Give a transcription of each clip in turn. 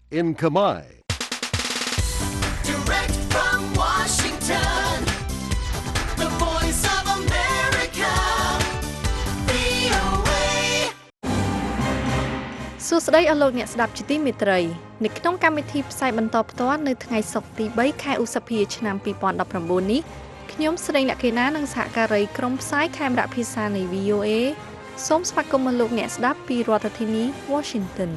in Khmer. Direct from Washington, the voice of America, VOA. សួស្តីអស់លោកអ្នកស្ដាប់ជាទីមេត្រីនៅក្នុងកម្មវិធីផ្សាយបន្តផ្ទាល់នៅថ្ងៃសុក្រទី3ខែឧសភាឆ្នាំ2019នេះខ្ញុំស្រីលក្ខិណានិងសហការីក្រុមផ្សាយខេមរៈភាសានៃ VOA សូមស្វាគមន៍លោកអ្នកស្ដាប់ពីរដ្ឋធានី Washington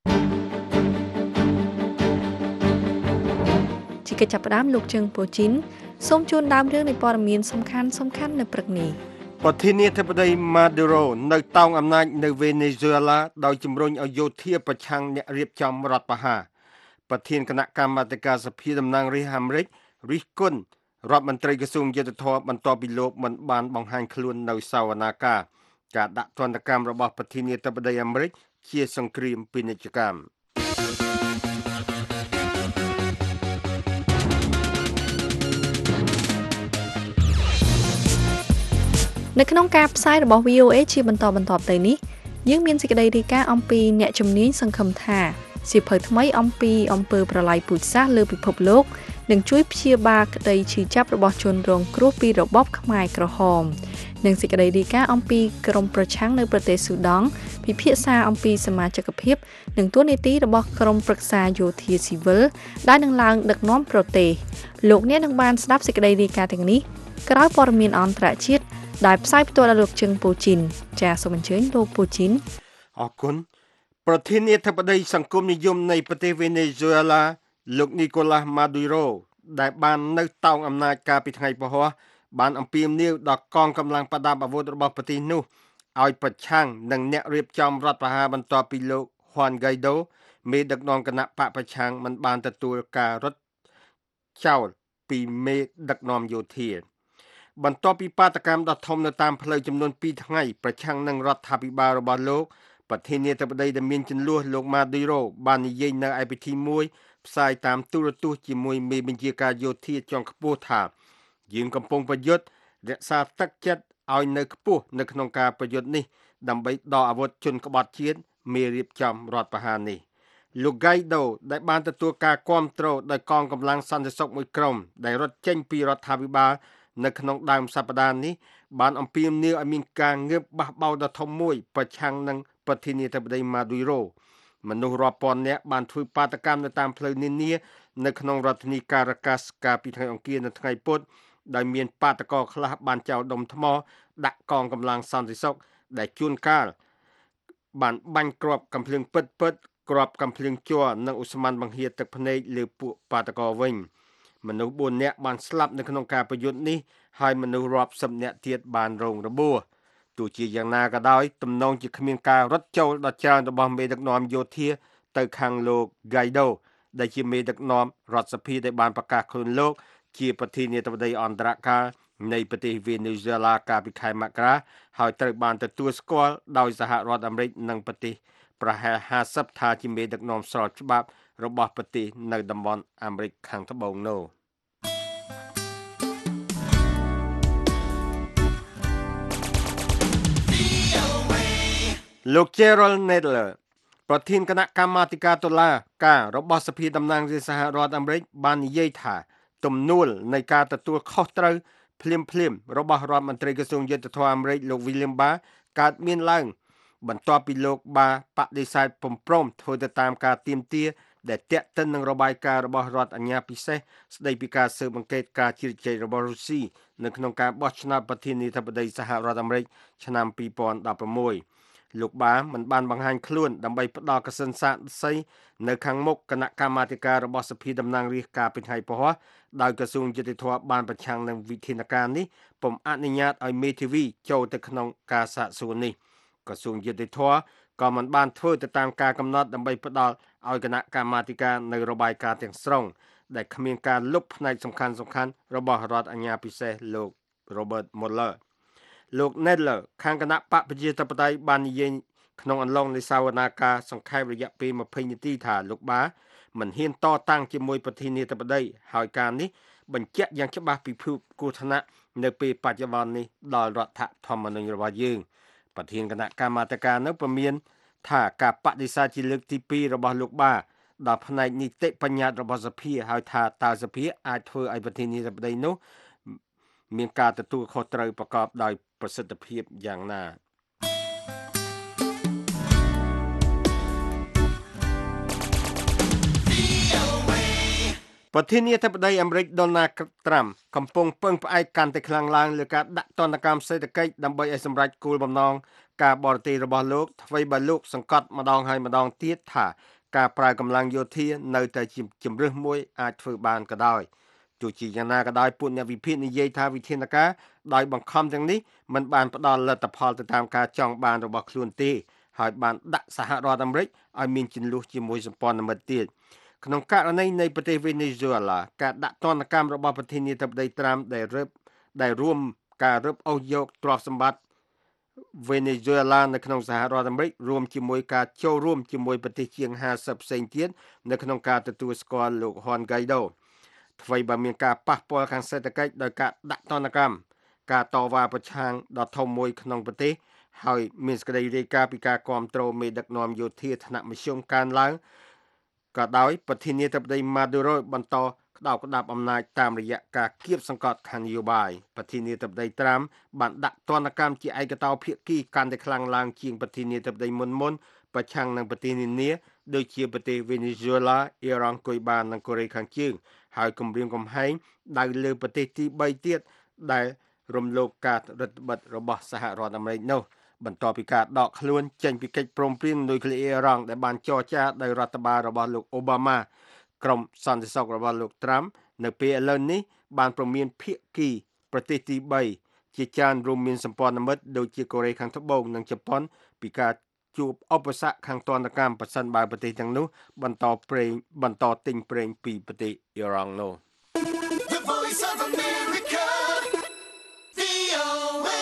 ជាកិច្ចចាប់ផ្ដើមលោកជើងពូជីនសូមជូនដើមរឿងនៃព័ត៌មានសំខាន់នៅព្រឹកនេះប្រធានាធិបតី Maduro នៅតោងអំណាចនៅ Venezuela ដោយជំរុញឲ្យយោធាប្រឆាំងអ្នករៀបចំរដ្ឋប្រហារប្រធានគណៈកម្មាធិការសភាតំណាងរាស្ត្រអាមេរិក Rick Gunn រដ្ឋមន្ត្រីក្រសួងយុទ្ធភ័ពបន្ទាប់ពីលោកមិនបានបង្ហាញខ្លួននៅសវនាការដាក់ទណ្ឌកម្មរបស់ប្រធានាធិបតីអាមេរិកជាសង្គ្រាមពាណិជ្ជកម្មនៅក្នុងការផ្សាយរបស់ VOA ជាបន្តទៅនេះយើងមានសេចក្តីរាយការណ៍អំពីអ្នកជំនាញសង្ឃឹមថាសៀវភៅថ្មីអំពីអំពើប្រល័យពូជសាសន៍លើពិភពលោកនឹងជួយព្យាបាលក្តីឈឺចាប់របស់ជនរងគ្រោះពីរបបខ្មែរក្រហមនិងសេចក្តីរាយការណ៍អំពីក្រុមប្រឆាំងនៅប្រទេសស៊ូដង់ពិភាក្សាអំពីសមាជិកភាពនិងទួនាទីរបស់ក្រុមប្រឹក្សាយោធាស៊ីវិលដែលនឹងឡើងដឹកនាំប្រទេសលោកអ្នកនឹងបានស្ដាប់សេចក្តីរាយការណ៍ទាំងនេះក្រោយព័ត៌មានអន្តរជាតិដែលផ្សាយផ្ទាល់ដល់លោកជឹងពូជីនចាសសូមអញ្ជើញលោកពូជីនអរគុណប្រធានាធិបតីសង្គមនិយមនៃប្រទេស Venezuela លោក Nicolas Maduro ដែលបាននៅតោងអំណាចកាលពីថ្ងៃពហុបានអំពាវនាវដល់កងកម្លាំងប្រដាប់អាវុធរបស់ប្រទេសនោះឲ្យប្រឆាំងនឹងអ្នករៀបចំរដ្ឋប្រហារបន្ទាប់ពីលោក Juan Guaido មេដឹកនាំគណៈបកប្រឆាំងមិនបានទទួលការរត់ចោលពីមេដឹកនាំយោធាបន្ទាប់ពីបាតកម្មដ៏ធំនៅតាមផ្លូវចំនួន2ថ្ងៃប្រឆាំងនឹងរដ្ឋាភិបាលរបស់លោកប្រធានាធិបតីដែលមានចំនួនលោក Maduro បាននិយាយនៅឯពិធីមួយផ្សាយតាមទូរទស្សន៍ជាមួយមេបញ្ជាការយោធាជាន់ខ្ពស់ថាយើងកំពុងប្រយុទ្ធរក្សាទឹកចិត្តឲ្យនៅខ្ពស់នៅក្នុងការប្រយុទ្ធនេះដើម្បីដកអាវុធជនក្បត់ជាតិមេរៀបចំរដ្ឋប្រហារនេះលោក Guaido ដែលបានទទួលការគាំទ្រដោយកងកម្លាំងសន្តិសុខមួយក្រុមដែលរត់ចេញពីរដ្ឋាភិបាលនៅក្នុងដើមសប្តាហ៍នេះបានអំពាវនាវឲ្យមានការងើបបះបោរដ៏ធំមួយប្រឆាំងនឹងប្រធានាធិបតី Maduro មនុស្សរាប់ពាន់នាក់បានធ្វើបាតកម្មនៅតាមផ្លូវនានានៅក្នុងរដ្ឋធានី Caracas កាលពីថ្ងៃអង្គារនិងថ្ងៃពុធដោយមានបាតកោខ្លះបានចោលដុំថ្មដាក់កងកម្លាំងសន្តិសុខដែលជួនកាលបានបាញ់គ្រាប់កាំភ្លើងពិតគ្រាប់កាំភ្លើងជ័រនិងឧស្ម័នបង្ហៀរទឹកភ្នែកលើពួកបាតកោវិញមនុស្ស4នាក់បានស្លាប់នៅក្នុងការប្រយុទ្ធនេះហើយមនុស្សរាប់សិបនាក់ទៀតបានរងរបួសទោះជាយ៉ាងណាក៏ដោយទំនងជាគ្មានការរត់ចូលដល់ច្រើនរបស់មេដឹកនាំយោធាទៅខាងលោក Guaido ដែលជាមេដឹកនាំរដ្ឋសភាដែលបានប្រកាសខ្លួនលោកជាប្រធានាធិបតីអន្តរកាលនៃប្រទេស Venezuela កាលពីខែមករាហើយត្រូវបានទទួលស្គាល់ដោយសហរដ្ឋអាមេរិកនិងប្រទេសប្រហែល50ថាជាមេដឹកនាំស្របច្បាប់របស់ប្រទេសនៅតំបន់អាមេរិកខាងត្បូងនោះលោក Gerald Nadler ប្រធានគណៈកម្មាធិការតុលាការរបស់សភាតំណាងរាស្ត្រសហរដ្ឋអាមេរិកបាននិយាយថាទំនួលនៃការទទួលខុសត្រូវភ្លាមរបស់រដ្ឋមន្ត្រីក្រសួងយុទ្ធភ័ពអាមេរិកលោក William Barr កើតមានឡើងបន្ទាប់ពីលោក Barr បដិសេធពំប្រមធ្វើទៅតាមការទាមទារដែលទាក់ទិននឹងរបាយការណ៍របស់រដ្ឋអាជ្ញាពិសេសស្ដីពីការស៊ើបអង្កេតការជ្រៀតជ្រែករបស់រុស្ស៊ីនៅក្នុងការបោះឆ្នោតប្រធានាធិបតីសហរដ្ឋអាមេរិកឆ្នាំ2016លោកបាមិនបានបង្ហាញខ្លួនដើម្បីផ្ដល់កសិនសាកសីនៅខាងមុខគណៈកម្មាធិការរបស់សភាតំណាងរាស្ត្រកាលពីថ្ងៃពហុដោយក្រសួងយុតិធធម៌បានប្រឆាំងនឹងវិធានការនេះពុំអនុញ្ញាតឲ្យមេធាវីចូលទៅក្នុងការសាកសួរនេះក្រសួងយុតិធធម៌ក៏មិនបានធ្វើទៅតាមការកំណត់ដើម្បីផ្ដល់ឲ្យគណៈកម្មាធិការនៅរបាយការណ៍ទាំងស្រុងដែលគ្មានការលុបផ្នែកសំខាន់របស់រដ្ឋអាជ្ញាពិសេសលោក Robert Mueller លោក Nadler ខាងគណៈបកប្រជាធិបតេយ្យបាននិយាយក្នុងអន្លង់នៃសវនាការសង្ខេបរយៈពេល20នាទីថាលោកបាមិនហ៊ានតតាំងជាមួយប្រធានាធិបតីហើយការនេះបញ្ជាក់យ៉ាងច្បាស់ពីភាពគ្រោះថ្នាក់នៅពេលបច្ចុប្បន្ននេះដល់រដ្ឋធម្មនុញ្ញរបស់យើងប្រធានគណៈកម្មាធិការនៅព្រមានថាការបដិសេធជាលើកទី2របស់លោកបាដល់ផ្នែកនីតិបញ្ញត្តិរបស់សភាហើយថាតើសភាអាចធ្វើឲ្យប្រធានាធិបតីនោះមានការទទួលខុសត្រូវប្រកបដោយប្រសិទ្ធភាពយ៉ាងណាប្រធានាធិបតីអាមេរិកដូណាល់ត្រាំកំពុងពឹងផ្អែកកាន់តែខ្លាំងឡើងលើការដាក់ទណ្ឌកម្មសេដ្ឋកិច្ចដើម្បីឲ្យសម្រេចគោលបំណងការបរទេសរបស់លោកអ្វីបើលោកសង្កត់ម្ដងហើយម្ដងទៀតថាការប្រើកម្លាំងយោធានៅតែជាជំរើសមួយអាចធ្វើបានក៏ដោយទោះជាយ៉ាងណាក៏ដោយពួកអ្នកវិភាគនិយាយថាវិធានការដោយបង្ខំទាំងនេះមិនបានផ្ដល់លទ្ធផលទៅតាមការចង់បានរបស់ខ្លួនទេហើយបានដាក់សហរដ្ឋអាមេរិកឲ្យមានជម្លោះជាមួយសម្ព័ន្ធមិត្តទៀតក្នុងករណីនៃប្រទេសវេណេស៊ុយអេឡាការដាក់ទណ្ឌកម្មរបស់ប្រធានាធិបតីត្រាំដែលរួមការរឹបអូសយកទ្រព្យសម្បត្តិវេណេស៊ុយអេឡានៅក្នុងសហរដ្ឋអាមេរិករួមជាមួយការចូលរួមជាមួយប្រទេសជាង50ផ្សេងទៀតនៅក្នុងការទទួលស្គាល់លោកហ៊ុនហ្គៃដូអ្វីបើមានការប៉ះពាល់ខាងសេដ្ឋកិច្ចដោយការដាក់ទណ្ឌកម្មការតវ៉ាប្រឆាំងដ៏ធំមួយក្នុងប្រទេសហើយមានសេចក្តីរាយការណ៍ពីការគាំទ្រមេដឹកនាំយោធាថ្នាក់មធ្យមកើនឡើងក៏ដោយប្រធានាធិបតីម៉ាឌូរ៉ូបន្តក្តោបក្តាប់អំណាចតាមរយៈការគៀបសង្កត់ខាងនយោបាយប្រធានាធិបតីត្រាំបានដាក់ទណ្ឌកម្មជាឯកតោភាគីកាន់តែខ្លាំងឡើងជាងប្រធានាធិបតីមុនប្រឆាំងនឹងប្រទេសនានាដូចជាប្រទេសវេណេស៊ុយអេឡាអ៊ីរ៉ង់គុយបានិងកូរ៉េខាងជើងហើយគម្រាមកំហែងដៅលើប្រទេសទី3ទៀតដែលរំលោភការរដ្ឋបិទរបស់សហរដ្ឋអាមេរិកនោះបន្ទាប់ពីការដកខ្លួនចេញពីកិច្ចព្រមព្រៀងនុយក្លេអ៊ែរអ៊ីរ៉ង់ដែលបានចរចាដោយរដ្ឋបាលរបស់លោកអូបាម៉ាក្រុមសន្តិសុខរបស់លោកត្រាំនៅពេលឥឡូវនេះបានព្រមានភាគីប្រទេសទី3ជាច្រើនរួមមានសម្ព័ន្ធមិត្តដូចជាកូរ៉េខាងត្បូងនិងជប៉ុនពីការជួបឧបសគ្គខាងទណ្ឌកម្មប្រសិនបើប្រទេសទាំងនោះបន្តទិញប្រេងពីប្រទេសអ៊ីរ៉ង់នោះ The Voice of America, VOA.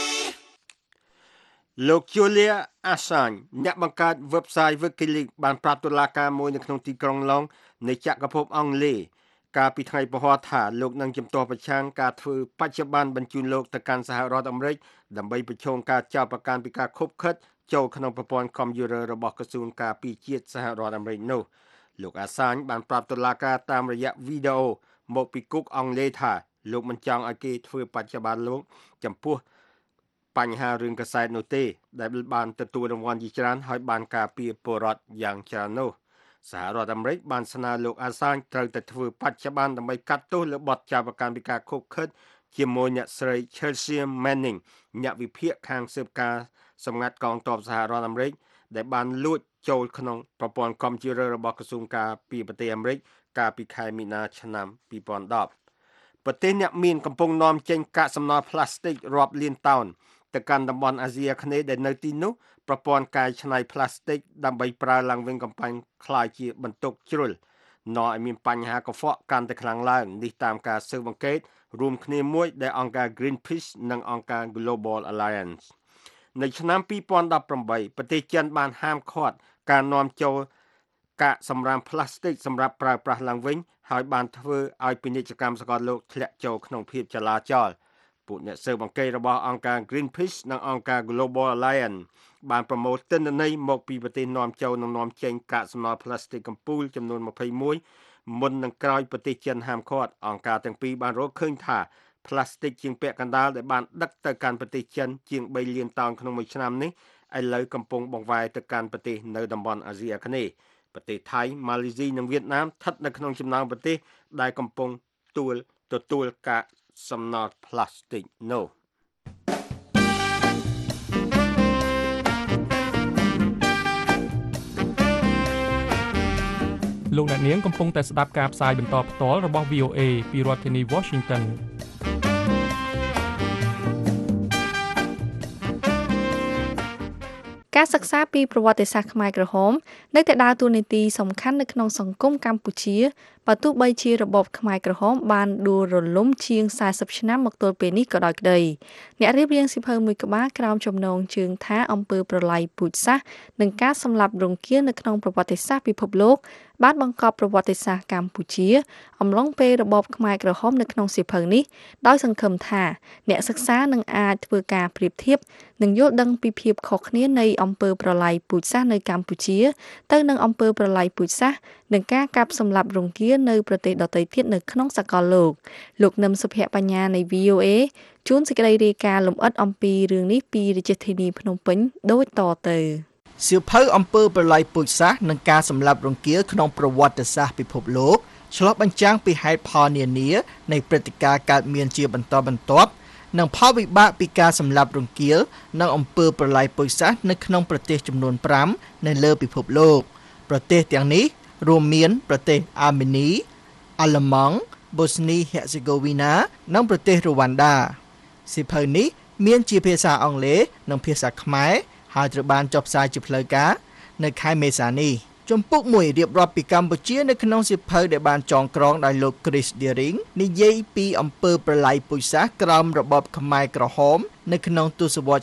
លោក Julia Assange អ្នកបង្កើត website WikiLeaks បានប្រាប់តុលាការមួយនៅក្នុងទីក្រុងឡុងនៃចក្រភពអង់គ្លេសកាលពីថ្ងៃពហុថាលោកនឹងជំទាស់ប្រឆាំងការធ្វើបច្ចុប្បន្នបញ្ជូនលោកទៅកាន់សហរដ្ឋអាមេរិកដើម្បីប្រឈមការចោទប្រកាន់ពីការខុបខិតចូលក្នុងប្រព័ន្ធកុំព្យូទ័ររបស់ក្រសួងការពារជាតិសហរដ្ឋអាមេរិកនោះលោក Assange បានប្រាប់តុលាការតាមរយៈវីដេអូមកពីគុកអង់គ្លេសថាលោកមិនចង់ឲ្យគេធ្វើបច្ចុប្បន្នលោកចំពោះបញ្ហារឿងកាសែតនោះទេដែលបានទទួលរង្វាន់ជាច្រើនហើយបានការពារពលរដ្ឋយ៉ាងច្រើននោះសហរដ្ឋអាមេរិកបានស្នើលោក Assange ត្រូវតែធ្វើបច្ចុប្បន្នដើម្បីកាត់ទោសលើបទចោទប្រកាន់ពីការខុបខិតជាមួយអ្នកស្រី Chelsea Manning អ្នកវិភាគខាងស៊ើបការសម្ងាត់កងទ័ពសហរដ្ឋអាមេរិកដែលបានលួចចូលក្នុងប្រព័ន្ធកុំព្យូទ័ររបស់ក្រសួងការពារប្រទេសអាមេរិកកាលពីខែមីនាឆ្នាំ2010ប្រទេសអ្នកមានកំពុងនាំចេញកាកសំណល់ផ្លាស្ទិករាប់លានតោនទៅកាន់តំបន់អាស៊ីអាគ្នេយ៍ដែលនៅទីនោះប្រព័ន្ធកែច្នៃផ្លាស្ទិកដើម្បីប្រើឡើងវិញកំបាញ់คล้ายជាបន្ទុកជ្រុលនាំឲ្យមានបញ្ហាកខ្វក់កាន់តែខ្លាំងឡើងនេះតាមការស៊ើបអង្កេតរួមគ្នាមួយដែលអង្គការ Greenpeace និងអង្គការ Global Alliance នៅឆ្នាំ2018ប្រទេសចិនបានហាមឃាត់ការនាំចូលកាកសំរាមផ្លាស្ទិកសម្រាប់ប្រើប្រាស់ឡើងវិញហើយបានធ្វើឲ្យពាណិជ្ជកម្មសកលលោកធ្លាក់ចូលក្នុងភាពចលាចលពួកអ្នកស៊ើបអង្កេតរបស់អង្គការ Greenpeace និងអង្គការ Global Alliance បានប្រមូលទិន្នន័យមកពីប្រទេសនាំចូលនិងនាំចេញកាកសំណល់ផ្លាស្ទិកកំពូលចំនួន21មុននឹងក្រោយប្រទេសចិនហាមឃាត់អង្គការទាំងពីរបានរកឃើញថាផ្លាស្ទិកជាងពាក់កណ្ដាលដែលបានដឹកទៅកាន់ប្រទេសចិនជាង3លានតោនក្នុងមួយឆ្នាំនេះឥឡូវកំពុងបង្វែរទៅកាន់ប្រទេសនៅតំបន់អាស៊ីអាគ្នេយ៍ប្រទេសថៃម៉ាឡេស៊ីនិងវៀតណាមស្ថិតនៅក្នុងចំណោមប្រទេសដែលកំពុងទទួលកាកសំណល់ផ្លាស្ទិកនោះលោកអ្នកនាងកំពុងតែស្ដាប់ការផ្សាយបន្តផ្ទាល់របស់ VOA ពីរដ្ឋធានី Washington ការសិក្សាពីប្រវត្តិសាស្ត្រខ្មែរក្រហមនៅតែដើរតួនាទីសំខាន់នៅក្នុងសង្គមកម្ពុជាបើទោះបីជារបបខ្មែរក្រហមបានដួលរលំជាង40ឆ្នាំមកទល់ពេលនេះក៏ដោយក្តីអ្នករៀបរៀងសៀវភៅមួយក្បាលក្រោមចំណងជើងថាអំពើប្រល័យពូជសាសន៍និងការសម្លាប់រង្គាលនៅក្នុងប្រវត្តិសាស្ត្រពិភពលោកបានបង្កប់ប្រវត្តិសាស្ត្រកម្ពុជាអំឡុងពេលរបបខ្មែរក្រហមនៅក្នុងសៀវភៅនេះដោយសង្ឃឹមថាអ្នកសិក្សានឹងអាចធ្វើការប្រៀបធៀបនិងយល់ដឹងពីភាពខុសគ្នានៃអំពើប្រល័យពូជសាសន៍នៅកម្ពុជាទៅនឹងអំពើប្រល័យពូជសាសន៍និងការកាប់សម្លាប់រង្គាលនៅប្រទេសដទៃទៀតនៅក្នុងសកលលោកនឹមសុភ័ក្របញ្ញានៃ VOA ជួនសេចក្តីរាយការណ៍លម្អិតអំពីរឿងនេះពីរាជធានីភ្នំពេញដូចតទៅសៀវភៅអំពើប្រល័យពូជសាសន៍និងការសម្លាប់រង្គាលក្នុងប្រវត្តិសាស្ត្រពិភពលោកឆ្លុះបញ្ចាំងពីហេតុផលនានានៃព្រឹត្តិការណ៍កើតមានជាបន្តបន្ទាប់និងផលវិបាកពីការសម្លាប់រង្គាលនិងអំពើប្រល័យពូជសាសន៍នៅក្នុងប្រទេសចំនួន5នៅលើពិភពលោកប្រទេសទាំងនេះរួមមានប្រទេសអាមេនីអាល្លឺម៉ង់បូស្នីហេសេហ្គូវីណានិងប្រទេសរ៉ូវ៉ាន់ដាសៀវភៅនេះមានជាភាសាអង់គ្លេសនិងភាសាខ្មែរហើយត្រូវបានចុះផ្សាយជាផ្លូវការនៅខែមេសានេះជំពូកមួយរៀបរាប់ពីកម្ពុជានៅក្នុងសៀវភៅដែលបានចងក្រងដោយលោក Chris Deering និយាយពីអំពើប្រល័យពូជសាសន៍ក្រោមរបបខ្មែរក្រហមនៅក្នុងទសវត្សរ៍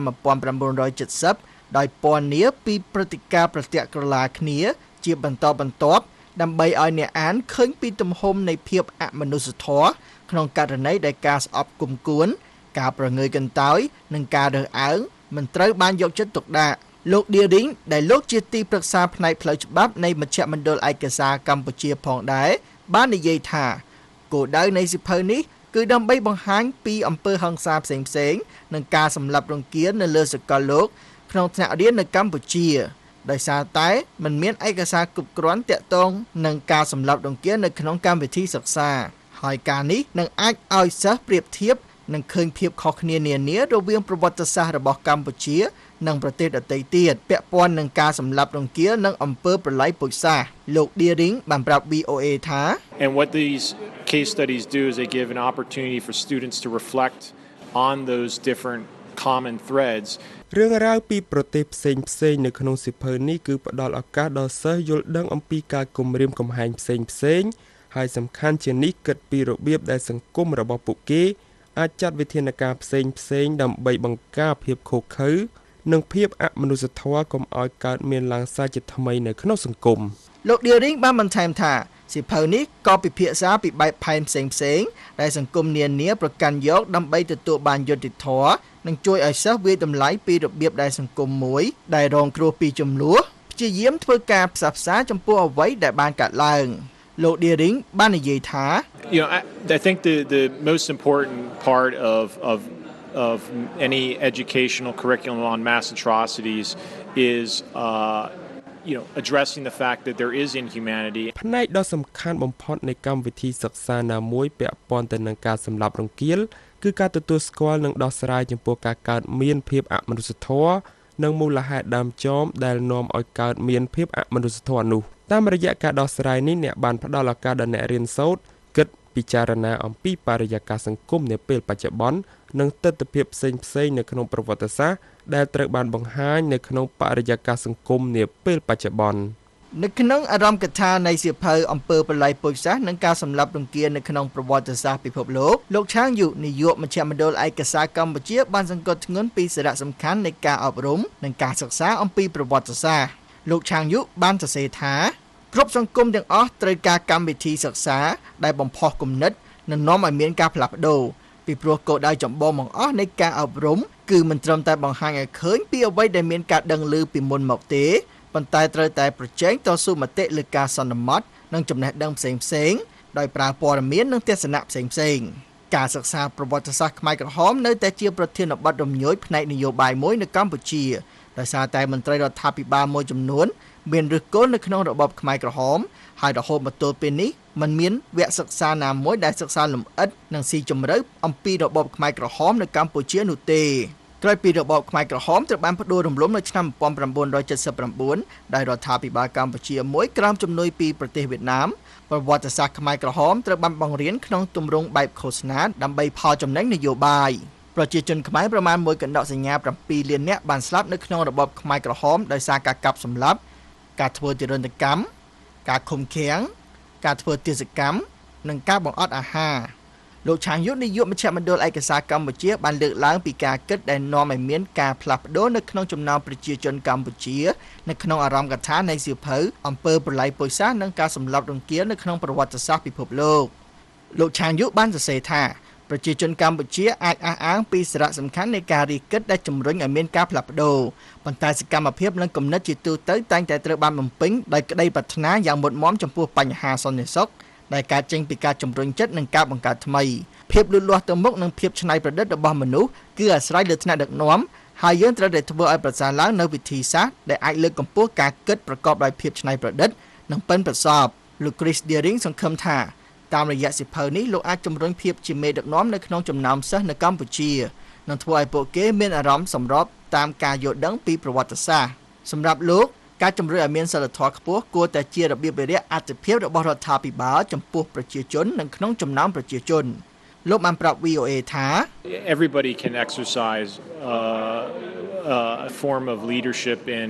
1970ដោយពណ៌នាពីព្រឹត្តិការណ៍ប្រទាក់ក្រឡាគ្នាជាបន្តបន្ទាប់ដើម្បីឲ្យអ្នកអានឃើញពីទំហំនៃភាពអមនុស្សធម៌ក្នុងករណីដែលការស្អប់គុំគួនការប្រងើយកន្តើយនិងការរើសអើងមិនត្រូវបានយកចិត្តទុកដាក់លោក Deering ដែលលោកជាទីប្រឹក្សាផ្នែកផ្លូវច្បាប់នៃមជ្ឈមណ្ឌលឯកសារកម្ពុជាផងដែរបាននិយាយថាគោលដៅនៃសៀវភៅនេះគឺដើម្បីបង្ហាញពីអំពើហិង្សាផ្សេងៗនិងការសម្លាប់រង្គាលនៅលើសកលលោកក្នុងថ្នាក់រៀននៅកម្ពុជាដោយសារតែมันមានឯកសារគ្រប់គ្រាន់ទាក់ទងនឹងការសម្លាប់រង្គាលនៅក្នុងកម្មវិធីសិក្សាហើយការនេះនឹងអាចឲ្យសិស្សប្រៀបធៀបនិងឃើញភាពខុសគ្នានានារវាងប្រវត្តិសាស្ត្ររបស់កម្ពុជានិងប្រទេសដទៃទៀតពាក់ព័ន្ធនឹងការសម្លាប់រង្គាលនិងអំពើប្រល័យពូជសាសន៍លោក Deering បានប្រាប់ VOA ថា And what these case studies do is they give an opportunity for students to reflect on those different common threads រឿងរ៉ាវពីប្រទេសផ្សេងនៅក្នុងសៀវភៅនេះគឺផ្ដល់ឱកាសដល់សិស្សយល់ដឹងអំពីការគំរាមកំហែងផ្សេងហើយសំខាន់ជានេះគិតពីរបៀបដែលសង្គមរបស់ពួកគេអាចចាត់វិធានការផ្សេងដើម្បីបង្ការភាពឃោរឃៅនិងភាពអមនុស្សធម៌កុំឲ្យកើតមានឡើងសារជាថ្មីនៅក្នុងសង្គមលោក Deering បានបន្ថែមថាសៀវភៅនេះក៏ពិភាក្សាពីបែបផែនផ្សេងដែលសង្គមនានាប្រកាន់យកដើម្បីទទួលបានយុត្តិធម៌និងជួយឲ្យសិស្សវាយតម្លៃពីរបៀបដែលសង្គមមួយដែលរងគ្រោះពីជម្លោះព្យាយាមធ្វើការផ្សះផ្សាចំពោះអ្វីដែលបានកើតឡើងលោក Deering បាននិយាយថា You know, I think the most important part of any educational curriculum on mass atrocities is addressing the fact that there is inhumanity ផ្នែកដ៏សំខាន់បំផុតនៃកម្មវិធីសិក្សាណាមួយពាក់ព័ន្ធទៅនឹងការសម្លាប់រង្គាលគឺការទទួលស្គាល់និងដោះស្រាយចំពោះការកើតមានភាពអមនុស្សធម៌និងមូលហេតុដើមចមដែលនាំឲ្យកើតមានភាពអមនុស្សធម៌នោះតាមរយៈការដោះស្រាយនេះអ្នកបានផ្ដល់ឱកាសដល់អ្នករៀនសូត្រគិតពិចារណាអំពីបរិយាកាសសង្គមនាពេលបច្ចុប្បន្ននិងទិដ្ឋភាពផ្សេងនៅក្នុងប្រវត្តិសាស្ត្រដែលត្រូវបានបង្ហាញនៅក្នុងបរិយាកាសសង្គមនាពេលបច្ចុប្បន្ននៅក្នុងអារម្មណ៍កថានៃសៀវភៅអំពើប្រល័យពូជសាសន៍និងការសម្លាប់រង្គាលនៅក្នុងប្រវត្តិសាស្ត្រពិភពលោកឆាងយុនាយកមជ្ឈមណ្ឌលឯកសារកម្ពុជាបានសង្កត់ធ្ងន់ពីសារៈសំខាន់នៃការអប់រំនិងការសិក្សាអំពីប្រវត្តិសាស្ត្រលោកឆាងយុបានសរសេរថាគ្រប់សង្គមទាំងអស់ត្រូវការកម្មវិធីសិក្សាដែលបំផុសគំនិតនិងនាំឲ្យមានការផ្លាស់ប្ដូរពីព្រោះគោលដៅចម្បងបង្អស់នៃការអប់រំគឺមិនត្រឹមតែបង្ហាញឲ្យឃើញពីអ្វីដែលមានការដឹងឮពីមុនមកទេប៉ុន្តែត្រូវតែប្រជែងតស៊ូមតិលើការសន្មតនិងចំណេះដឹងផ្សេងដោយប្រើព័ត៌មាននិងទស្សនៈផ្សេងការសិក្សាប្រវត្តិសាស្ត្រខ្មែរក្រហមនៅតែជាប្រធានបទរំញោចផ្នែកនយោបាយមួយនៅកម្ពុជាដោយសារតែមន្ត្រីរដ្ឋាភិបាលមួយចំនួនមានឫសគល់នៅក្នុងរបបខ្មែរក្រហមហើយរហូតមកទល់ពេលនេះมันមានវគ្គសិក្សាណាមួយដែលសិក្សាលម្អិតនិងស៊ីជម្រៅអំពីរបបខ្មែរក្រហមនៅកម្ពុជានោះទេក្រោយពីរបបខ្មែរក្រហមត្រូវបានផ្ដួលរំលំនៅឆ្នាំ1979ដោយរដ្ឋាភិបាលកម្ពុជាមួយក្រោមជំនួយពីប្រទេសវៀតណាមប្រវត្តិសាស្ត្រខ្មែរក្រហមត្រូវបានបង្រៀនក្នុងទម្រង់បែបឃោសនាដើម្បីផលចំណេញនយោបាយប្រជាជនខ្មែរប្រមាណ1កណ្ដកសញ្ញា7លាននាក់បានស្លាប់នៅក្នុងរបបខ្មែរក្រហមដោយសារការកាប់សម្លាប់ការធ្វើទារុណកម្មការឃុំឃាំងការធ្វើទាសកម្មនិងការបង្អត់អាហារលោកឆាងយុទ្ធនាយកមជ្ឈមណ្ឌលឯកសារកម្ពុជាបានលើកឡើងពីការគិតដែលនាំឲ្យមានការផ្លាស់ប្ដូរនៅក្នុងចំណោមប្រជាជនកម្ពុជានៅក្នុងអារម្មណ៍កថានៃសៀវភៅអំពើប្រល័យពូជសាសន៍និងការសម្លាប់រង្គាលនៅក្នុងប្រវត្តិសាស្ត្រពិភពលោកឆាងយុទ្ធបានសរសេរថាប្រជាជនកម្ពុជាអាចអះអាងពីសារៈសំខាន់នៃការរិះគិតដែលជំរុញឲ្យមានការផ្លាស់ប្ដូរប៉ុន្តែសកម្មភាពនិងគំនិតជាទូទៅតែងតែត្រូវបានបំពេញដោយក្តីប្រាថ្នាយ៉ាងមុតមមចំពោះបញ្ហាសន្តិសុខដែលកើតចេញពីការជំរុញចិត្តនិងការបង្កើតថ្មីភាពលូតលាស់ទៅមុខនិងភាពច្នៃប្រឌិតរបស់មនុស្សគឺអាស្រ័យលើថ្នាក់ដឹកនាំហើយយើងត្រូវតែធ្វើឲ្យប្រសើរឡើងនៅវិធីសាស្ត្រដែលអាចលើកកម្ពស់ការគិតប្រកបដោយភាពច្នៃប្រឌិតនិងប៉ិនប្រសប់លោក Chris Deering សង្ឃឹមថាតាមរយៈសៀវភៅនេះលោកអាចជំរុញភាពជាមេដឹកនាំនៅក្នុងចំណោមសិស្សនៅកម្ពុជានិងធ្វើឲ្យពួកគេមានអារម្មណ៍សម្របតាមការយល់ដឹងពីប្រវត្តិសាស្ត្រសម្រាប់លោកការជំរុញឲ្យមានសិលធម៌ខ្ពស់គួរតែជារបៀបវិរៈអត្ថិភាពរបស់រដ្ឋាភិបាលចំពោះប្រជាជននិងក្នុងចំណោមប្រជាជនលោកបានប្រាប់ VOA ថា Everybody can exercise a form of leadership in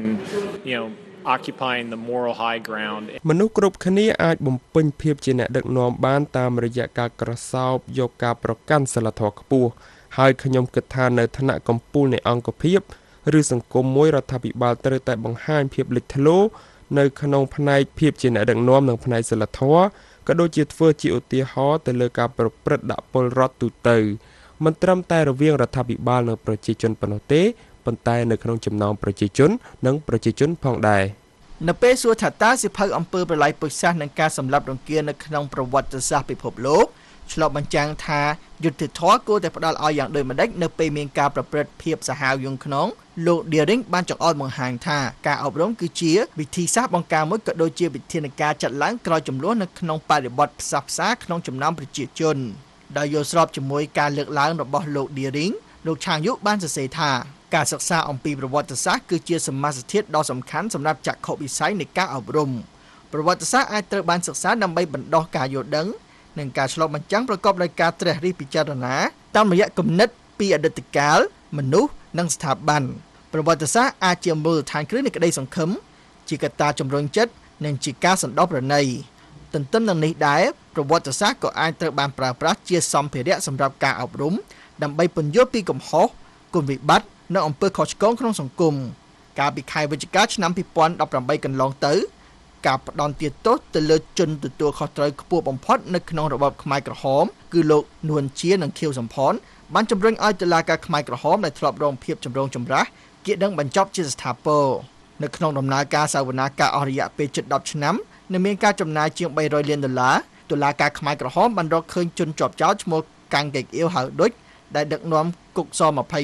occupying the moral high ground មនុស្សគ្រប់គ្នាអាចបំពេញភាពជាអ្នកដឹកនាំបានតាមរយៈការក្រសោបយកការប្រកាន់សីលធម៌ខ្ពស់ហើយខ្ញុំគិតថានៅឋានៈកំពូលនៃអង្គភាពឬសង្គមមួយរដ្ឋាភិបាលត្រូវតែបង្ហាញភាពលេចធ្លោនៅក្នុងផ្នែកភាពជាអ្នកដឹកនាំនិងផ្នែកសីលធម៌ក៏ដូចជាធ្វើជាឧទាហរណ៍ទៅលើការប្រព្រឹត្តដាក់ពលរដ្ឋទូទៅមិនត្រឹមតែរវាងរដ្ឋាភិបាលនិងប្រជាជនប៉ុណ្ណោះទេប៉ុន្តែនៅក្នុងចំណោមប្រជាជននិងប្រជាជនផងដែរនៅពេលសួរថាតើសៀវភៅអំពើប្រល័យពូជសាសន៍និងការសម្លាប់រង្គាលនៅក្នុងប្រវត្តិសាស្ត្រពិភពលោកឆ្លុះបញ្ចាំងថាយុត្តិធម៌គួរតែផ្ដល់ឲ្យយ៉ាងដូចម្តេចនៅពេលមានការប្រព្រឹត្តភាពសាហាវយង់ខ្នងលោក Deering បានចង្អុលបង្ហាញថាការអប់រំគឺជាវិធីសាស្ត្របង្ការមួយក៏ដូចជាវិធានការចាត់ឡើងក្រោយចំនួននៅក្នុងបរិបទផ្សះផ្សាក្នុងចំណោមប្រជាជនដោយយល់ស្របជាមួយការលើកឡើងរបស់លោក Deering លោកឆាងយុបានសរសេរថាការសិក្សាអំពីប្រវត្តិសាស្ត្រគឺជាសមាសធាតុដ៏សំខាន់សម្រាប់ចក្ខុវិស័យនៃការអប់រំប្រវត្តិសាស្ត្រអាចត្រូវបានសិក្សាដើម្បីបណ្ដុះការយល់ដឹងនិងការឆ្លុះបញ្ចាំងប្រកបដោយការត្រិះរិះពិចារណាតាមរយៈគំនិតពីអតីតកាលមនុស្សនិងស្ថាប័នប្រវត្តិសាស្ត្រអាចជាមូលដ្ឋានគ្រឹះនៃក្តីសង្ឃឹមជាកត្តាជំរុញចិត្តនិងជាការសន្តោសប្រណីទន្ទឹមនឹងនេះដែរប្រវត្តិសាស្ត្រក៏អាចត្រូវបានប្រើប្រាស់ជាសម្ភារៈសម្រាប់ការអប់រំដើម្បីពន្យល់ពីកំហុសគុណវិបត្តិនិងអំពើខុសឆ្គងក្នុងសង្គមកាលពីខែវិច្ឆិកាឆ្នាំ2018កន្លងទៅការផ្ដន់ទាទោសទៅលើជនទទួលខុសត្រូវខ្ពស់បំផុតនៅក្នុងរបបខ្មែរក្រហមគឺលោកនួនជានិងខៀវសំផនបានជំរុញឲ្យតុលាការខ្មែរក្រហមដែលធ្លាប់រងភាពចម្រូងចម្រាសគៀកដឹងបញ្ចប់ជាស្ថាពរនៅក្នុងដំណើរការសវនាការអស់រយៈពេលជិត10ឆ្នាំនិងមានការចំណាយជាង$300 លានតុលាការខ្មែរក្រហមបានរកឃើញជនជាប់ចោទឈ្មោះកាំងកេកអ៊ីវហៅឌុចដែលដឹកនាំគុកស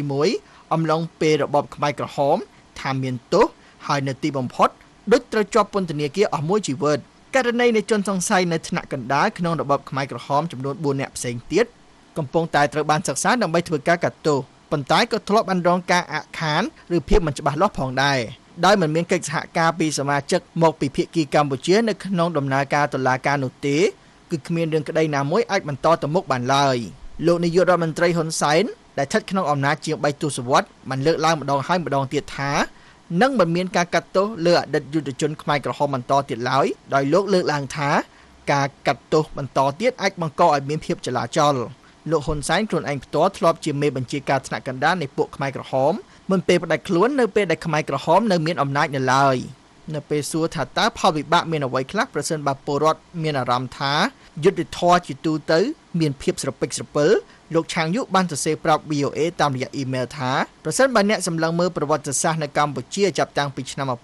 21អំឡុងពេលរបបខ្មែរក្រហមថាមានទោសហើយនៅទីបំផុតដូចត្រូវជាប់ពន្ធនាគារអស់មួយជីវិតករណីនៃជនសង្ស័យនៅថ្នាក់កណ្ដាលក្នុងរបបខ្មែរក្រហមចំនួន4នាក់ផ្សេងទៀតកំពុងតែត្រូវបានសិក្សាដើម្បីធ្វើការកាត់ទោសប៉ុន្តែក៏ធ្លាប់បានរងការអាក់ខានឬភាពមិនច្បាស់លាស់ផងដែរដោយមិនមានកិច្ចសហការពីសមាជិកមកពីភាគីកម្ពុជានៅក្នុងដំណើរការតុលាការនោះទេគឺគ្មានរឿងក្តីណាមួយអាចបន្តទៅមុខបានឡើយលោកនាយករដ្ឋមន្ត្រីហ៊ុនសែនដែលស្ថិតក្នុងអំណាចជាង3ទសវត្សរ៍បានលើកឡើងម្ដងហើយម្ដងទៀតថានឹងមិនមានការកាត់ទោសលើអតីតយុទ្ធជនខ្មែរក្រហមបន្តទៀតឡើយដោយលោកលើកឡើងថាការកាត់ទោសបន្តទៀតអាចបង្កឲ្យមានភាពចលាចលលោកហ៊ុនសែនខ្លួនឯងផ្ទាល់ធ្លាប់ជាមេបញ្ជាការថ្នាក់កណ្ដាលនៃពួកខ្មែរក្រហមមុនពេលផ្ដាច់ខ្លួននៅពេលដែលខ្មែរក្រហមនៅមានអំណាចនៅឡើយនៅពេលសួរថាតើផលវិបាកមានអ្វីខ្លះប្រសិនបើពលរដ្ឋមានអារម្មណ៍ថាយុត្តិធម៌ជាទូទៅមានភាពស្រពេចស្រពិលលោកឆាងយុបានសរសេរប្រាប់ VOA តាមរយៈអ៊ីមែលថាប្រសិនបើអ្នកសម្លឹងមើលប្រវត្តិសាស្ត្រនៅកម្ពុជាចាប់តាំងពីឆ្នាំ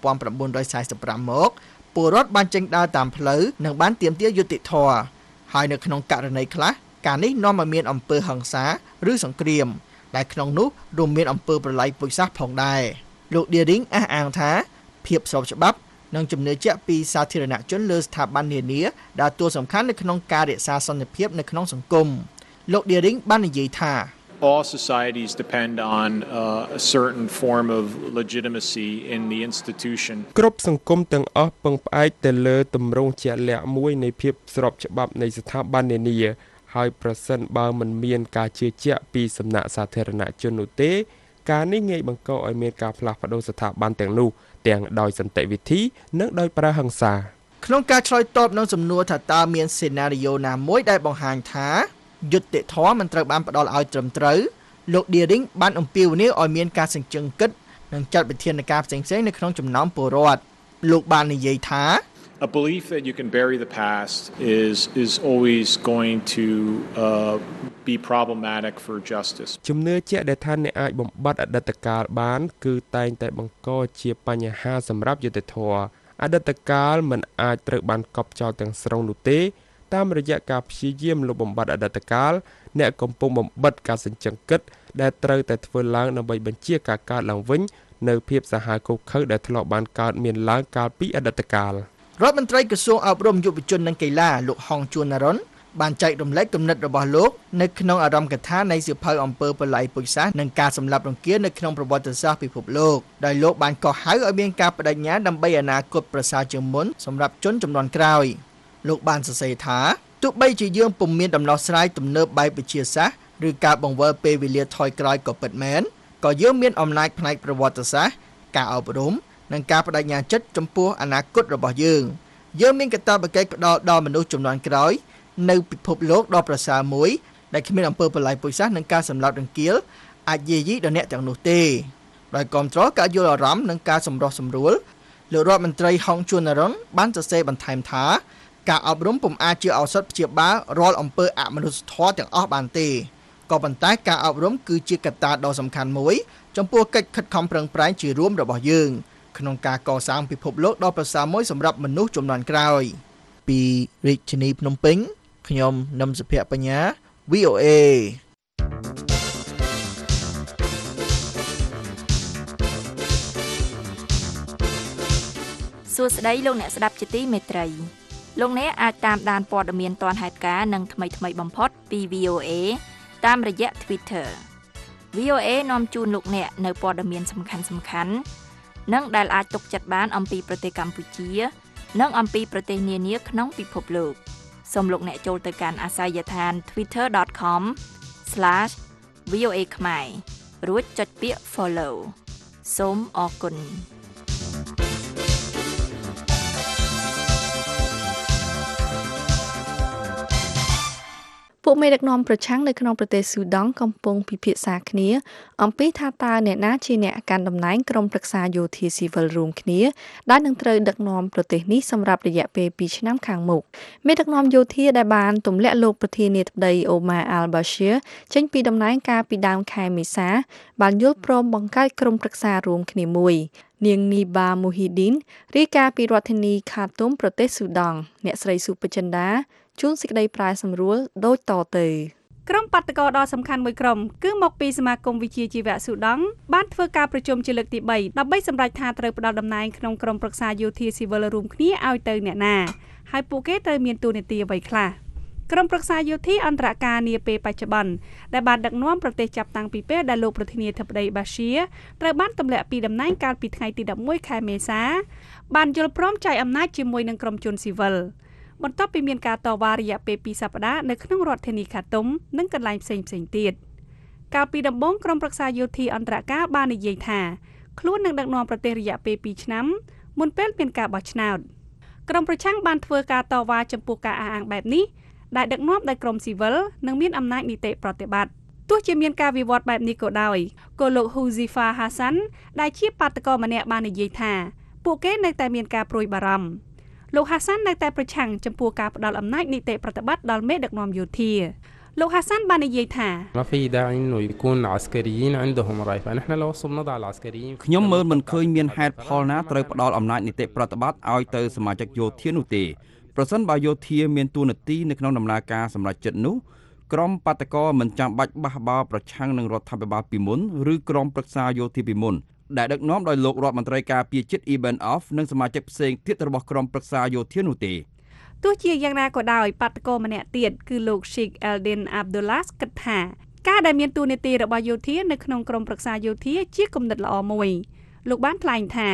1945មកពលរដ្ឋបានចេញដើរតាមផ្លូវនិងបានទាមទារយុត្តិធម៌ហើយនៅក្នុងករណីខ្លះការនេះនាំឲ្យមានអំពើហិង្សាឬសង្គ្រាមដែលក្នុងនោះរួមមានអំពើប្រល័យពូជសាសន៍ផងដែរលោក Deering អះអាងថាភាពស្របច្បាប់និងជំនឿជាក់ពីសាធារណជនលើស្ថាប័ននានាដើរតួសំខាន់នៅក្នុងការរក្សាសន្តិភាពនៅក្នុងសង្គមលោក Deering បាននិយាយថា All societies depend on a certain form of legitimacy in the institution គ្រប់សង្គមទាំងអស់ពឹងផ្អែកទៅលើទម្រង់ជាក់លាក់មួយនៃភាពស្របច្បាប់នៃស្ថាប័ននានាហើយប្រសិនបើមិនមានការជឿជាក់ពីសំណាក់សាធារណជននោះទេការនេះងាយបង្កឲ្យមានការផ្លាស់ប្ដូរស្ថាប័នទាំងនោះទាំងដោយសន្តិវិធីនិងដោយប្រើហិង្សាក្នុងការឆ្លើយតបនឹងសំណួរថាតើមានសេណារីយ៉ូណាមួយដែលបង្ហាញថាយុត្តិធម៌មិនត្រូវបានផ្ដល់ឲ្យត្រឹមត្រូវលោក Deering បានអំពាវនាវឲ្យមានការសេចក្ដីគិតនិងចាត់វិធានការផ្សេងៗនៅក្នុងចំណោមពលរដ្ឋលោកបាននិយាយថា A belief that you can bury the past is always going to be problematic for justice. ជំនឿជាក់ដែលថាអ្នកអាចបំបត្តិអតីតកាលបានគឺតែងតែបង្កជាបញ្ហាសម្រាប់យុត្តិធម៌អតីតកាលមិនអាចត្រូវបានកប់ចោលទាំងស្រុងនោះទេតាមរយៈការព្យាយាមលុបបំបាត់អតីតកាលអ្នកកំពុងបំបិតការសេចក្ដីគិតដែលត្រូវតែធ្វើឡើងដើម្បីបញ្ជាការកើតឡើងវិញនៅភាពសាហាវឃោរឃៅដែលធ្លាប់បានកើតមានឡើងកាលពីអតីតកាលរដ្ឋមន្ត្រីក្រសួងអប់រំយុវជននិងកីឡាលោកហងជួនណារុនបានចែករំលែកគំនិតរបស់លោកនៅក្នុងអារម្មណ៍កថានៃសៀវភៅអំពើបល្ល័យពូជសាសន៍និងការសម្លាប់រង្គាលនៅក្នុងប្រវត្តិសាស្ត្រពិភពលោកដោយលោកបានកោះហៅឲ្យមានការបដិញ្ញាដើម្បីអនាគតប្រសើរជាងមុនសម្រាប់ជនជំនាន់ក្រោយលោកបានសរសេរថាទោះបីជាយើងពុំមានដំណោះស្រាយទំនើបបែបវិទ្យាសាស្ត្រឬការបង្វិលពេលវេលាថយក្រោយក៏ពិតមែនក៏យើងមានអំណាចផ្នែកប្រវត្តិសាស្ត្រការអប់រំនិងការបដិញ្ញាចិត្តចំពោះអនាគតរបស់យើងមានកាតព្វកិច្ចផ្ដល់ដល់មនុស្សជំនាន់ក្រោយនៅពិភពលោកដ៏ប្រសើរមួយដែលគ្មានអំពើបល្ល័យពូជសាសន៍និងការសម្លាប់រង្គាលអាចយាយីដល់អ្នកទាំងនោះទេដោយគាំទ្រការយល់អារម្មណ៍និងការសម្រុះសម្រួលលោករដ្ឋមន្ត្រីហងជួនណារុនបានសរសេរបន្ថែមថាការអប់រំពុំអាចជាឱសថព្យាបាលរាល់អំពើអមនុស្សធម៌ទាំងអស់បានទេក៏ប៉ុន្តែការអប់រំគឺជាកត្តាដ៏សំខាន់មួយចំពោះកិច្ចខិតខំប្រឹងប្រែងជារួមរបស់យើងក្នុងការកសាងពិភពលោកដ៏ប្រសើរមួយសម្រាប់មនុស្សជំនាន់ក្រោយពីរាជធានីភ្នំពេញខ្ញុំនឹមសុភ័ក្របញ្ញា VOA សួស្តីលោកអ្នកស្ដាប់ជាទីមេត្រីលោកអ្នកអាចតាមដានព័ត៌មានទាន់ហេតុការណ៍និងថ្មីៗបំផុតពី VOA តាមរយៈ Twitter VOA នាំជូនលោកអ្នកនៅព័ត៌មានសំខាន់ៗនិងដែលអាចទុកចិត្តបានអំពីប្រទេសកម្ពុជានិងអំពីប្រទេសនានាក្នុងពិភពលោកសូមលោកអ្នកចូលទៅកាន់អាសយដ្ឋាន twitter.com/VOA ខ្មែររួចចុចពាក្យ Follow សូមអរគុណពួកមេដឹកនាំប្រឆាំងនៅក្នុងប្រទេសស៊ូដង់កំពុងពិភាក្សាគ្នាអំពីថាតើអ្នកណាជាអ្នកកាន់តំណែងក្រុមប្រឹក្សាយោធាស៊ីវិលរួមគ្នាដែលនឹងត្រូវដឹកនាំប្រទេសនេះសម្រាប់រយៈពេល2ឆ្នាំខាងមុខមេដឹកនាំយោធាដែលបានទម្លាក់លោកប្រធានាធិបតីអូម៉ាអាល់បាឈៀចេញពីតំណែងកាលពីដើមខែមេសាបានយល់ព្រមបង្កើតក្រុមប្រឹក្សារួមគ្នាមួយនាងនីបាមូហ៊ីឌីនរាយការណ៍ពីរដ្ឋធានីខាតុមប្រទេសស៊ូដង់អ្នកស្រីស៊ូបចិន្តាជួនសេចក្តីប្រែសម្រួលដូចតទៅក្រុមបាតកោដ៏សំខាន់មួយក្រុមគឺមកពីសមាគមវិជាជីវៈស៊ូដង់បានធ្វើការប្រជុំជាលើកទី3ដើម្បីសម្រេចថាត្រូវផ្ដល់តំណែងក្នុងក្រុមប្រឹក្សាយោធាស៊ីវិលរួមគ្នាឲ្យទៅអ្នកណាហើយពួកគេត្រូវមានតួនាទីអ្វីខ្លះក្រុមប្រឹក្សាយោធាអន្តរការនាពេលបច្ចុប្បន្នដែលបានដឹកនាំប្រទេសចាប់តាំងពីពេលដែលលោកប្រធានាធិបតីបាឈៀត្រូវបានទម្លាក់ពីតំណែងកាលពីថ្ងៃទី11ខែមេសាបានយល់ព្រមចែកអំណាចជាមួយនឹងក្រុមជនស៊ីវិលបន្ទាប់ពីមានការតវ៉ារយៈពេល2សប្តាហ៍នៅក្នុងរដ្ឋធានីខាតុមនិងកន្លែងផ្សេងៗទៀតកាលពីដំបូងក្រុមប្រឹក្សាយោធាអន្តរការបាននិយាយថាខ្លួននឹងដឹកនាំប្រទេសរយៈពេល2ឆ្នាំមុនពេលមានការបោះឆ្នោតក្រុមប្រឆាំងបានធ្វើការតវ៉ាចំពោះការអះអាងបែបនេះដែលដឹកនាំដោយក្រុមស៊ីវិលនិងមានអំណាចនីតិប្រតិបត្តិទោះជាមានការវិវត្តបែបនេះក៏ដោយក៏លោកហ៊ូស៊ីហ្វាហាសាន់ដែលជាបាតកោម្នាក់បាននិយាយថាពួកគេនៅតែមានការព្រួយបារម្ភលោកហាសាន់នៅតែប្រឆាំងចំពោះការផ្ដល់អំណាចនីតិប្រតិបត្តិដល់មេដឹកនាំយោធាលោកហាសាន់បាននិយាយថាខ្ញុំមើលមិនឃើញមានហេតុផលណាត្រូវផ្ដល់អំណាចនីតិប្រតិបត្តិឲ្យទៅសមាជិកយោធានោះទេប្រសិនបើយោធាមានតួនាទីនៅក្នុងដំណើរការសម្រេចចិត្តនោះក្រុមបាតកោមិនចាំបាច់បះបោរប្រឆាំងនឹងរដ្ឋាភិបាលពីមុនឬក្រុមប្រឹក្សាយោធាពីមុនដែលដឹកនាំដោយលោករដ្ឋមន្ត្រីការពារជាតិអ៊ីប៊ែនអហ្វនិងសមាជិកផ្សេងទៀតរបស់ក្រុមប្រឹក្សាយោធានោះទេទោះជាយ៉ាងណាក៏ដោយបាតកោម្នាក់ទៀតគឺលោក Sheikh Eldin Abdullah គិតថាការដែលមានតួនាទីរបស់យោធានៅក្នុងក្រុមប្រឹក្សាយោធាជាគំនិតល្អមួយលោកបានថ្លែងថា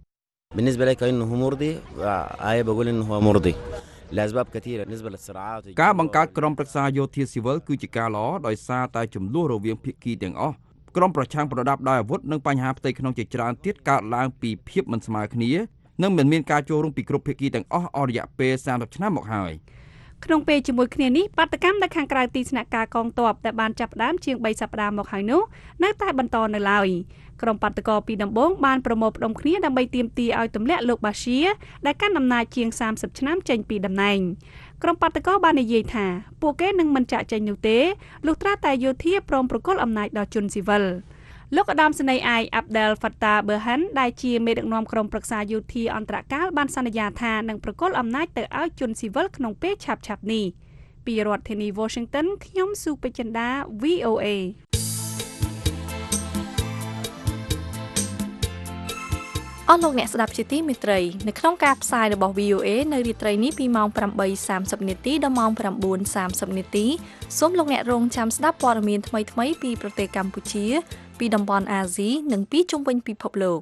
ការបង្កើតក្រុមប្រឹក្សាយោធាស៊ីវិលគឺជាការល្អដោយសារតែចំនួនរវាងភាគីទាំងអស់ក្រុមប្រឆាំងប្រដាប់ដោយអាវុធនិងបញ្ហាផ្ទៃក្នុងជាច្រើនទៀតកើតឡើងពីភាពមិនស្មើគ្នានិងមិនមានការចូលរួមពីគ្រប់ភាគីទាំងអស់អស់រយៈពេល30ឆ្នាំមកហើយក្នុងពេលជាមួយគ្នានេះបាតកម្មនៅខាងក្រៅទីស្នាក់ការកងទ័ពដែលបានចាប់ផ្ដើមជាង3សប្តាហ៍មកហើយនោះនៅតែបន្តនៅឡើយក្រុមបាតកោពីដំបូងបានប្រមូលផ្ដុំគ្នាដើម្បីទាមទារឲ្យទម្លាក់លោកបាសៀដែលកាន់អំណាចជាង30ឆ្នាំចេញពីតំណែងក្រុមបាតកោបាននិយាយថាពួកគេនឹងមិនចាក់ចេញនោះទេលុះត្រាតែយោធាព្រមប្រគល់អំណាចដល់ជនស៊ីវិលលោកឧត្តមសេនីយ៍ឯក Abdel Fattah Burhan ដែលជាមេដឹកនាំក្រុមប្រឹក្សាយោធាអន្តរកាលបានសន្យាថានឹងប្រគល់អំណាចទៅឲ្យជនស៊ីវិលក្នុងពេលឆាប់ៗនេះពីរដ្ឋធានី Washington ខ្ញុំស៊ូពេជ្រចិន្តា VOA អស់លោកអ្នកស្ដាប់ជាទីមេត្រីនៅក្នុងការផ្សាយរបស់ VOA នៅរាត្រីនេះពីម៉ោង 8:30 នាទីដល់ម៉ោង 9:30 នាទីសូមលោកអ្នករងចាំស្ដាប់ព័ត៌មានថ្មីៗពីប្រទេសកម្ពុជាពីតំបន់អាស៊ីនិងពីជុំវិញពិភពលោក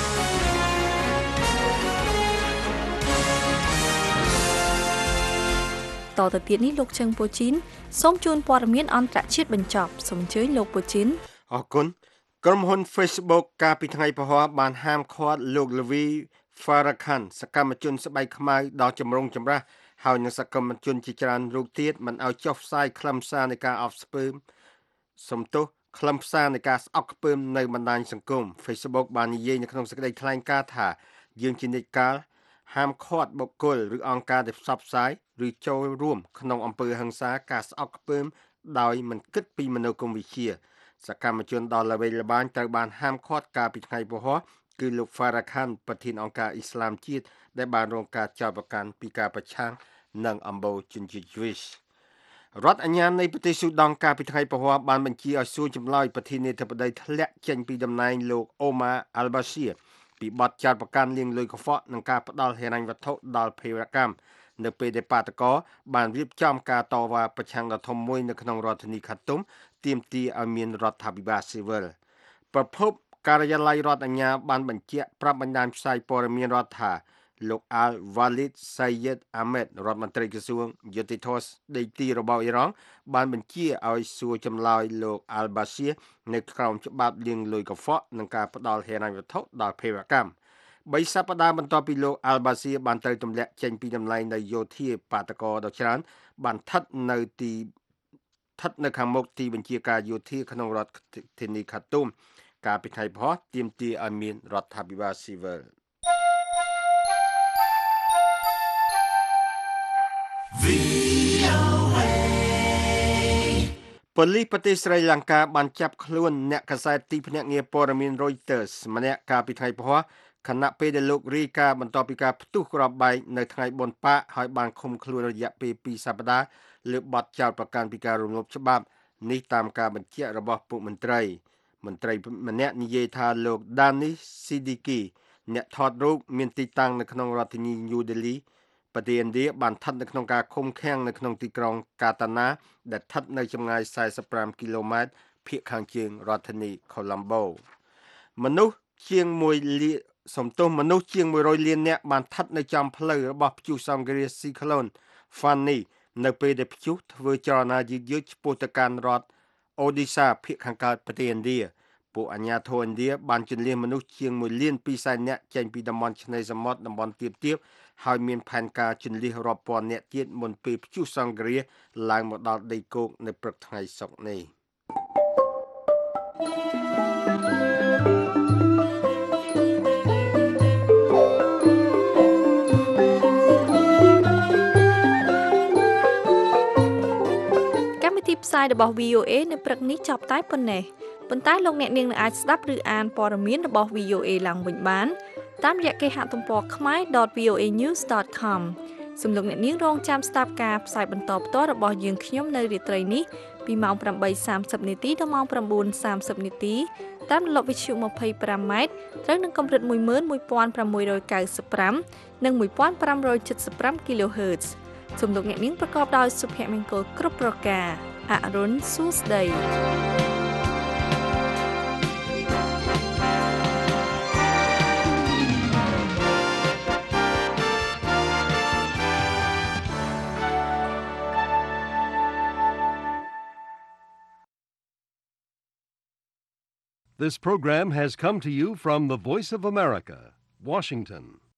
តទៅទៀតនេះលោកជឹងពូជីនសូមជូនព័ត៌មានអន្តរជាតិបញ្ចប់សូមអញ្ជើញលោកពូជីនអរគុណក្រុមហ៊ុន Facebook កាលពីថ្ងៃពហុបានហាមឃាត់លោក Levi Farrakhan សកម្មជនស្បែកខ្មៅដល់ចម្រុងចម្រាស់ហើយនឹងសកម្មជនជាច្រើនរូបទៀតមិនឲ្យចុះផ្សាយខ្លឹមសារនៃការអប់ស្ពើមសំទោសខ្លឹមសារនៃការស្អប់ខ្ពើមនៅបណ្ដាញសង្គម Facebook បាននិយាយនៅក្នុងសេចក្តីថ្លែងការណ៍ថាយើងជានិច្ចកាលហាមឃាត់បុគ្គលឬអង្គការដែលផ្សព្វផ្សាយឬចូលរួមក្នុងអំពើហិង្សាការស្អប់ខ្ពើមដោយមិនគិតពីមនោគមវិជ្ជាសកម្មជនដល់ល្បីល្បាញត្រូវបានហាមឃាត់កាលពីថ្ងៃពហុគឺលោក Farrakhan ប្រធានអង្គការអ៊ីស្លាមជាតិដែលបានរងការចោទប្រកាន់ពីការប្រឆាំងនឹងអំបូរជនជាតិ Jewish រដ្ឋអាជ្ញានៃប្រទេសស៊ូដង់កាលពីថ្ងៃពហុបានបញ្ជាឲ្យសួរចម្លើយប្រធានាធិបតីធ្លាក់ចេញពីតំណែងលោក Omar al-Bashir ពីបទចោទប្រកាន់លាងលុយកខ្វក់និងការផ្ដាល់ហិរញ្ញវត្ថុដល់ភេរវកម្មនៅពេលដែលបាតកោបានរៀបចំការតវ៉ាប្រឆាំងដ៏ធំមួយនៅក្នុងរដ្ឋធានីខាតុមទាមទារឲ្យមានរដ្ឋាភិបាលស៊ីវិលប្រពន្ធការិយាល័យរដ្ឋអាជ្ញាបានបញ្ជាក់ប្រាប់បណ្ដាញផ្សាយព័ត៌មានរដ្ឋថាលោក Al-Walid Sayyid Ahmed រដ្ឋមន្ត្រីក្រសួងយុតិធធដីទីរបស់អ៊ីរ៉ង់បានបញ្ជាឲ្យសួរចម្លើយលោក Al-Bashir នៅក្រោមច្បាប់លាងលុយកខ្វក់និងការផ្ដាល់ហិរញ្ញវត្ថុដល់ភេរវកម្ម3សប្តាហ៍បន្ទាប់ពីលោក Al-Bashir បានត្រូវទម្លាក់ចេញពីតំណែងនៃយោធាបាតកោដ៏ច្រើនបានស្ថិតនៅខាងមុខទីបញ្ជាការយោធាក្នុងរដ្ឋធានីខាតុមកាលពីថ្ងៃពហុទាមទារឲ្យមានរដ្ឋាភិបាលស៊ីវិលប៉ូលីសប្រទេសស្រីលង្កាបានចាប់ខ្លួនអ្នកកាសែតទីភ្នាក់ងារព័ត៌មាន Reuters ម្នាក់កាលពីថ្ងៃពហុខណៈពេលដែលលោករាយការណ៍បន្ទាប់ពីការផ្ទុះគ្រាប់បែកនៅថ្ងៃបុណ្យប៉ាកហើយបានឃុំខ្លួនរយៈពេល2សប្តាហ៍លើបទចោទប្រកាន់ពីការរំលោភច្បាប់នេះតាមការបញ្ជាក់របស់ពួកមន្ត្រីម្នាក់និយាយថាលោក Danis Siddiqui អ្នកថតរូបមានទីតាំងនៅក្នុងរដ្ឋធានី New Delhi ប្រទេសឥណ្ឌាបានស្ថិតនៅក្នុងការឃុំឃាំងនៅក្នុងទីក្រុងកាតាណាដែលស្ថិតនៅចម្ងាយ45គីឡូម៉ែត្រភាគខាងជើងរដ្ឋធានី Colombo មនុស្សជាង100លាននាក់បានស្ថិតនៅចំផ្លូវរបស់ព្យុះសង្ឃរាស៊ីក្លូន Fani នៅពេលដែលព្យុះធ្វើចលនាយឺតៗឆ្ពោះទៅកាន់រដ្ឋអូឌីសាភាគខាងកើតប្រទេសឥណ្ឌាពួកអាជ្ញាធរឥណ្ឌាបានជន្លៀសមនុស្សជាង1.2 លាននាក់ចេញពីតំបន់ឆ្នេរសមុទ្រតំបន់ទាបហើយមានផែនការជន្លៀសរាប់ពាន់នាក់ទៀតមុនពេលព្យុះសង្ឃរាឡើងមកដល់ដីគោកនៅព្រឹកថ្ងៃសុក្រនេះផ្សាយរបស់ VOA នៅព្រឹកនេះចប់តែប៉ុណ្ណេះប៉ុន្តែលោកអ្នកនាងនឹងអាចស្ដាប់ឬអានព័ត៌មានរបស់ VOA ឡើងវិញបានតាមរយៈគេហទំព័រ khmer.voanews.com សូមលោកអ្នកនាងរងចាំស្ដាប់ការផ្សាយបន្តផ្ទាល់របស់យើងខ្ញុំនៅរាត្រីនេះពីម៉ោង 8:30 នាទីដល់ម៉ោង 9:30 នាទីតាមរលកវិទ្យុ 25 ម៉ែត្រត្រូវនឹងកម្រិត 11695 និង 1575 kHz សូមលោកអ្នកនាងប្រកបដោយសុភមង្គលគ្រប់ប្រការអរុនសួស្ដី This program has come to you from the Voice of America, Washington.